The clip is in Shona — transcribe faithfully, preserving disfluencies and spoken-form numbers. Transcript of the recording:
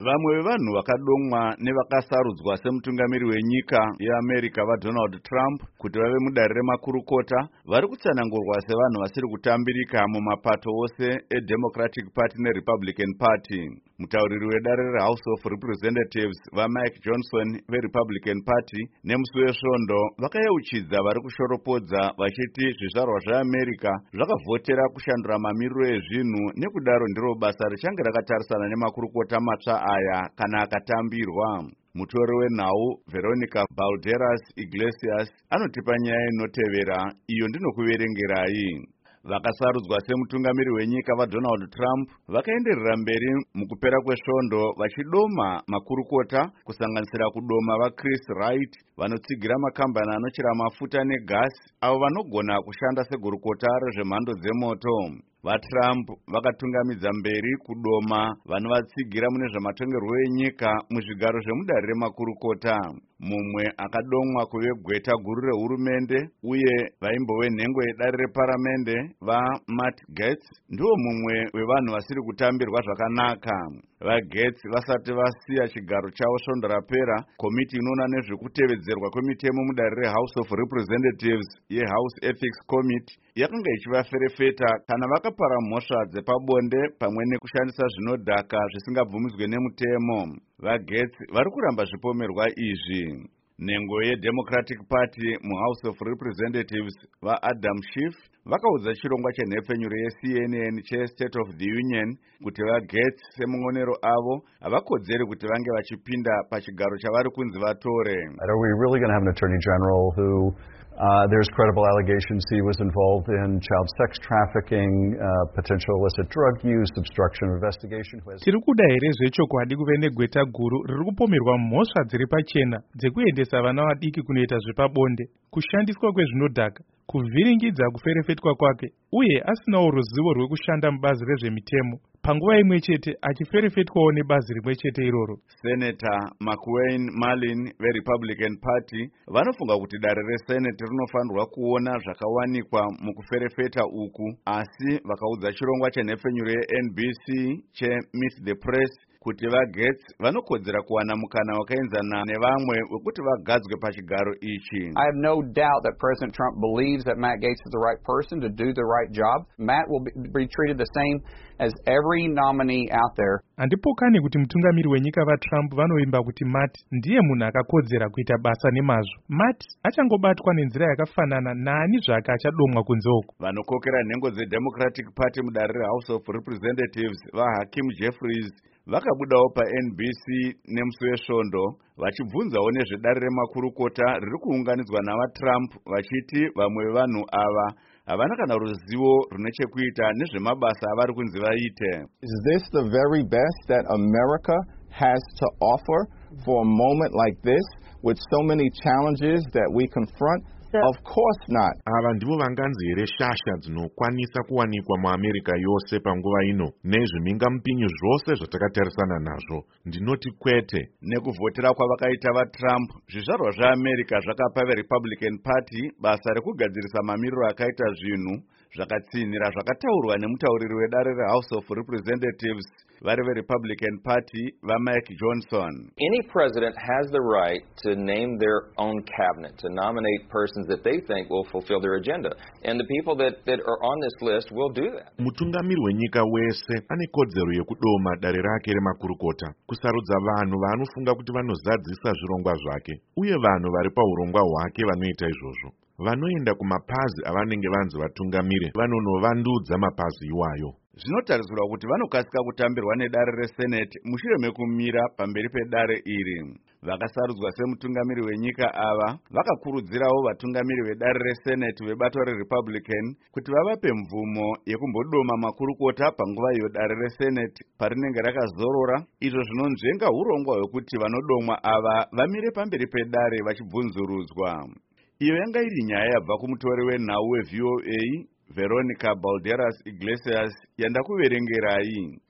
Vamwe vevanhu vakadomwa nevakasarudzwa semutungamiri wenyika yeAmerica vaDonald Trump kuti vave mudare remakurukota vari kutsanangurwa sevanhu vasiri kutambirika mumapato ose eDemocratic Party neRepublican Party. Mutauriri wedare reHouse of Representatives vaMike Johnson veRepublican Party nemusi wesvondo vakayeuchidza vari kushoropodza vachiti zvizvarwa zveAmerica zvakavhotera kushandura mamiriro ezvinhu nekudaro ndiro basa richange rakatarisana nemakurukota matsva aya kana akatambirwa. Mutori wenhau Veronica Balderas Iglesias anotipa nyaya inotevera iyo ndinokuverengerai. Vakasarudzwa semutungamiri wenyika vaDonald Trump vakaenderera mberi mukupera kwesvondo vachidoma makurukota kusanganisira kudoma vaChris Wright vanotsigira makambani anochera mafuta negasi avo vanogona kushanda segurukota rezvemhando dzemoto. VaTrump vakatungamidza mberi kudoma vanovatsigira mune zvamatongerwo enyika muzvigaro zvemudare remakurukota. Mumwe akadomwa kuve gweta guru rehurumende uye vaimbowe nhengo yedare reparamende vaMatt Gaetz ndiwo mumwe wevanhu vasiri kutambirwa zvakanaka. VaGaetz vasati vasiya chigaro chavo svondo rapera, komiti inoona nezvekutevedzerwa kwemitemo mudare reHouse of Representatives yeHouse Ethics Committee yakanga ichivaferefeta kana vakapara mhosva dzepabonde pamwe nekushandisa zvinodhaka zvisingabvumidzwe nemutemo. VaGaetz vari kuramba zvipomerwa izvi. Nhengo yeDemocratic Party muHouse of Representatives vaAdam Schiff vakaudza chirongwa chenhepfenyuro yeC N N cheState of the Union kuti vaGaetz semungonero avo havakodzeri kuti vange vachipinda pachigaro chavari kunzi vatore. Are we really going to have an Attorney General who Uh, there's credible allegations he was involved in child sex trafficking, uh, potential illicit drug use, obstruction of investigation. Tiri kuda here zvechokwadi kuve negweta guru riri kupomerwa mhosva dziri pachena dzekuendesa vana vadiki kunoita zvepabonde, kushandiswa kwezvinodhaka, kuvhiringidza kuferefetwa kwake, uye asinawo ruzivo rwekushanda mubazi rezvemitemo, panguva imwe chete achiferefetwawo nebazi rimwe chete iroro. Senator McWayne Marlin veRepublican Party vanofunga kuti dare reSenate rinofanirwa kuona zvakawanikwa mukuferefeta uku, asi vakaudza chirongwa chenhepfenyuro yeN B C cheMeet the Press kuti vaGaetz vanokodzera kuwana mukana wakaenzana nevamwe wekuti vagadzwe pachigaro ichi. I have no doubt that President Trump believes that Matt Gaetz is the right person to do the right job. Matt will be treated the same as every nominee out there. Handipokani kuti mutungamiri wenyika vaTrump vanoimba kuti Matt ndiye munhu akakodzera kuita basa nemazvo. Matt achangobatwa nenzira yakafanana naani zvake achadomwa kunze uko. Vanokokera nhengo dzeDemocratic Party mudare reHouse of Representatives vaHakeem Jeffries vakabudawo paN B C nemusi wesvondo vachibvunzawo nezvedare remakurukota riri kuunganidzwa navaTrump vachiti vamwe vevanhu ava havana kana ruzivo rune chekuita nezvemabasa avari kunzi vaite. Is this the very best that America has to offer for a moment like this with so many challenges that we confront? Of course not. Ava ndivo vanganzi here shasha dzinokwanisa kuwanikwa muAmerica yose panguva ino nezviminga mupinyu zvose zvatakatarisana nazvo. Ndinoti kwete. Nekuvhotera kwavakaita vaTrump, zvizvarwa zveAmerica zvakapa veRepublican Party basa rekugadzirisa mamiriro akaita zvinhu zvakatsinhira zvakataurwa nemutauriri wedare reHouse of Representatives vari veRepublican Party vaMike Johnson. Any president has the right to name their own cabinet, to nominate persons that they think will fulfill their agenda. And the people that, that are on this list will do that. Mutungamiri wenyika wese ane kodzero yekudoma dare rake remakurukota, kusarudza vanhu vanofunga kuti vanozadzisa zvirongwa zvake, uye vanhu vari paurongwa hwake vanoita izvozvo. Vanoenda kumapazi avanenge vanzi vatungamire vanonovandudzwa mapazi iwayo. Zvinotarisirwa kuti vanokasika kutambirwa nedare reSenate mushure mekumira pamberi pedare iri. Vakasarudzwa semutungamiri wenyika ava vakakurudzirawo vatungamiri vedare reSenate vebato reRepublican kuti vavape mvumo yekumbodoma makurukota panguva iyo dare reSenate parinenge rakazorora, izvo zvinonzvenga urongwa hwekuti vanodomwa ava vamire pamberi pedare vachibvunzurudzwa. Iyo yanga iri nyaya yabva kumutori wenhau weV O A Veronica Balderas Iglesias yandakuverengerai.